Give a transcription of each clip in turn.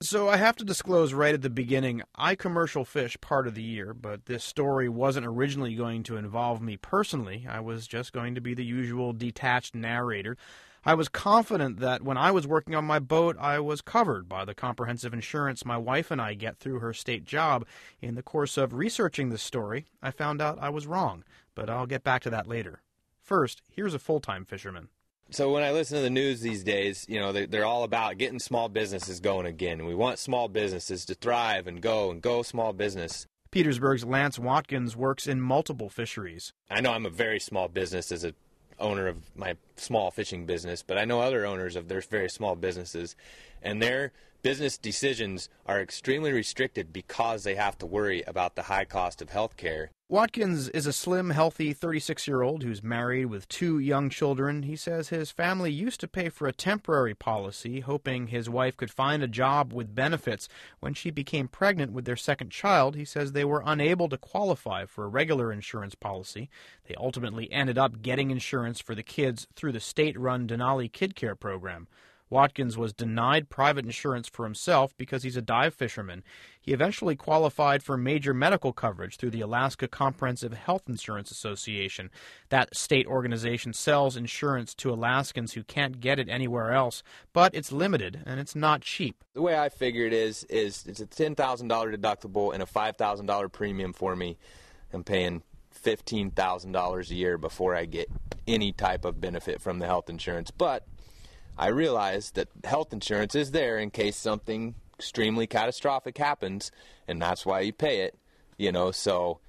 So I have to disclose right at the beginning, I commercial fish part of the year, but this story wasn't originally going to involve me personally. I was just going to be the usual detached narrator. I was confident that when I was working on my boat, I was covered by the comprehensive insurance my wife and I get through her state job. In the course of researching this story, I found out I was wrong, but I'll get back to that later. First, here's a full-time fisherman. So when I listen to the news these days, they're all about getting small businesses going again. And we want small businesses to thrive and go small business. Petersburg's Lance Watkins works in multiple fisheries. I know I'm a very small business as a owner of my small fishing business, but I know other owners of their very small businesses, and their business decisions are extremely restricted because they have to worry about the high cost of health care. Watkins is a slim, healthy 36-year-old who's married with 2 young children. He says his family used to pay for a temporary policy, hoping his wife could find a job with benefits. When she became pregnant with their second child, he says they were unable to qualify for a regular insurance policy. They ultimately ended up getting insurance for the kids through the state-run Denali Kid Care program. Watkins was denied private insurance for himself because he's a dive fisherman. He eventually qualified for major medical coverage through the Alaska Comprehensive Health Insurance Association. That state organization sells insurance to Alaskans who can't get it anywhere else, but it's limited and it's not cheap. The way I figure it is it's a $10,000 deductible and a $5,000 premium for me. I'm paying $15,000 a year before I get any type of benefit from the health insurance. But I realize that health insurance is there in case something extremely catastrophic happens, and that's why you pay it, so,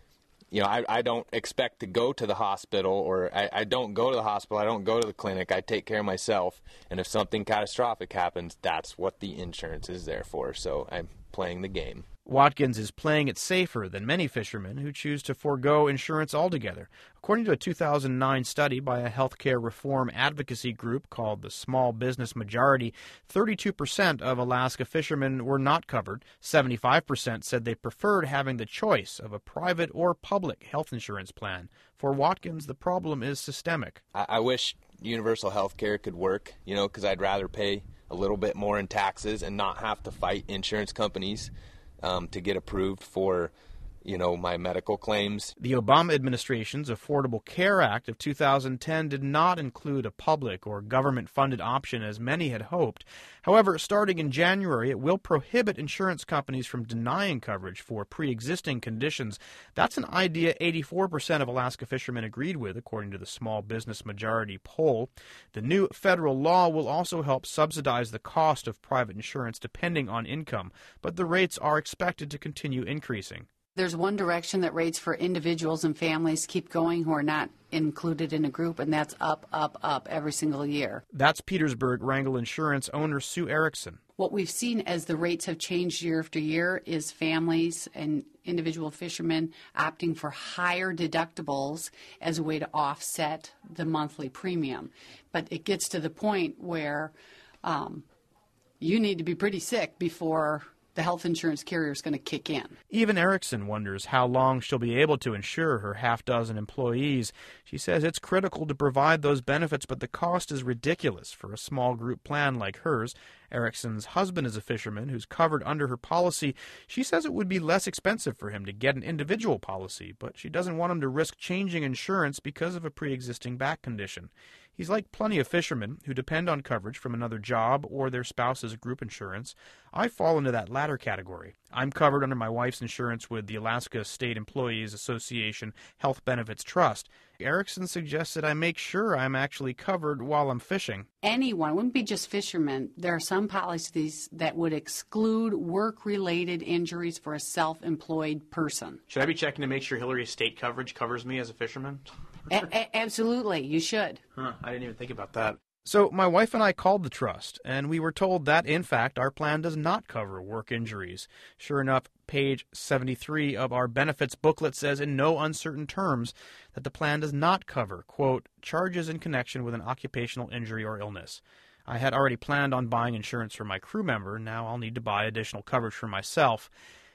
I don't expect to go to the hospital, or I don't go to the hospital, I don't go to the clinic, I take care of myself, and if something catastrophic happens, that's what the insurance is there for, so I'm playing the game. Watkins is playing it safer than many fishermen who choose to forego insurance altogether. According to a 2009 study by a healthcare reform advocacy group called the Small Business Majority, 32% of Alaska fishermen were not covered. 75% said they preferred having the choice of a private or public health insurance plan. For Watkins, the problem is systemic. I wish universal health care could work, because I'd rather pay a little bit more in taxes and not have to fight insurance companies to get approved for, my medical claims. The Obama administration's Affordable Care Act of 2010 did not include a public or government-funded option as many had hoped. However, starting in January, it will prohibit insurance companies from denying coverage for pre-existing conditions. That's an idea 84% of Alaska fishermen agreed with, according to the Small Business Majority poll. The new federal law will also help subsidize the cost of private insurance depending on income, but the rates are expected to continue increasing. There's one direction that rates for individuals and families keep going who are not included in a group, and that's up every single year. That's Petersburg Wrangell Insurance owner Sue Erickson. What we've seen as the rates have changed year after year is families and individual fishermen opting for higher deductibles as a way to offset the monthly premium. But it gets to the point where you need to be pretty sick before the health insurance carrier is going to kick in. Even Erickson wonders how long she'll be able to insure her half-dozen employees. She says it's critical to provide those benefits, but the cost is ridiculous for a small group plan like hers. Erickson's husband is a fisherman who's covered under her policy. She says it would be less expensive for him to get an individual policy, but she doesn't want him to risk changing insurance because of a pre-existing back condition. He's like plenty of fishermen who depend on coverage from another job or their spouse's group insurance. I fall into that latter category. I'm covered under my wife's insurance with the Alaska State Employees Association Health Benefits Trust. Erickson suggested I make sure I'm actually covered while I'm fishing. Anyone, it wouldn't be just fishermen. There are some policies that would exclude work-related injuries for a self-employed person. Should I be checking to make sure Hillary State coverage covers me as a fisherman? Absolutely, you should. I didn't even think about that. So my wife and I called the trust, and we were told that, in fact, our plan does not cover work injuries. Sure enough, page 73 of our benefits booklet says in no uncertain terms that the plan does not cover, quote, charges in connection with an occupational injury or illness. I had already planned on buying insurance for my crew member. Now I'll need to buy additional coverage for myself.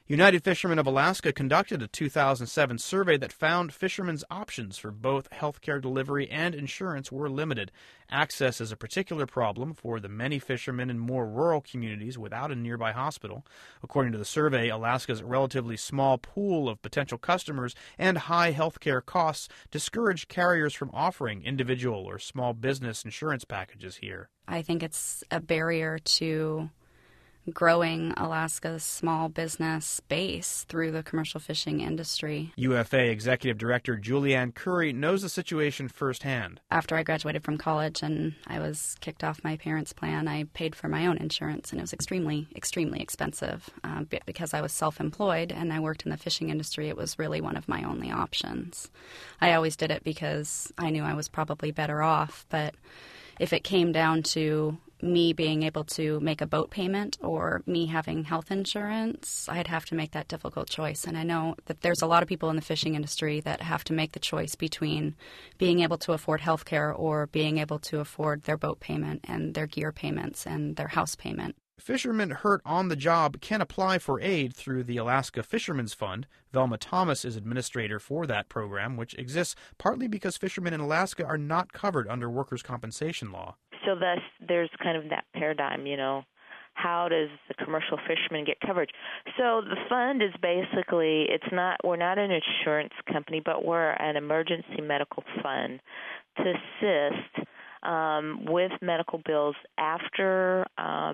United Fishermen of Alaska conducted a 2007 survey that found fishermen's options for both healthcare delivery and insurance were limited. Access is a particular problem for the many fishermen in more rural communities without a nearby hospital. According to the survey, Alaska's relatively small pool of potential customers and high healthcare costs discourage carriers from offering individual or small business insurance packages here. I think it's a barrier to growing Alaska's small business base through the commercial fishing industry. UFA Executive Director Julianne Curry knows the situation firsthand. After I graduated from college and I was kicked off my parents' plan, I paid for my own insurance, and it was extremely, extremely expensive. Because I was self-employed and I worked in the fishing industry, it was really one of my only options. I always did it because I knew I was probably better off, but if it came down to me being able to make a boat payment or me having health insurance, I'd have to make that difficult choice. And I know that there's a lot of people in the fishing industry that have to make the choice between being able to afford health care or being able to afford their boat payment and their gear payments and their house payment. Fishermen hurt on the job can apply for aid through the Alaska Fishermen's Fund. Velma Thomas is administrator for that program, which exists partly because fishermen in Alaska are not covered under workers' compensation law. So thus, there's kind of that paradigm, how does the commercial fisherman get coverage? So the fund is basically, we're not an insurance company, but we're an emergency medical fund to assist with medical bills after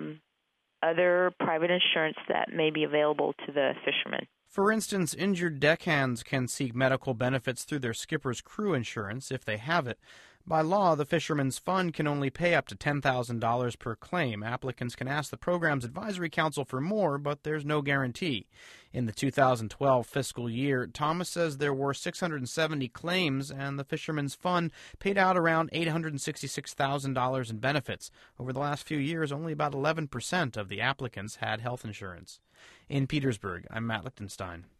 other private insurance that may be available to the fishermen. For instance, injured deckhands can seek medical benefits through their skipper's crew insurance if they have it. By law, the Fishermen's Fund can only pay up to $10,000 per claim. Applicants can ask the program's advisory council for more, but there's no guarantee. In the 2012 fiscal year, Thomas says there were 670 claims, and the Fishermen's Fund paid out around $866,000 in benefits. Over the last few years, only about 11% of the applicants had health insurance. In Petersburg, I'm Matt Lichtenstein.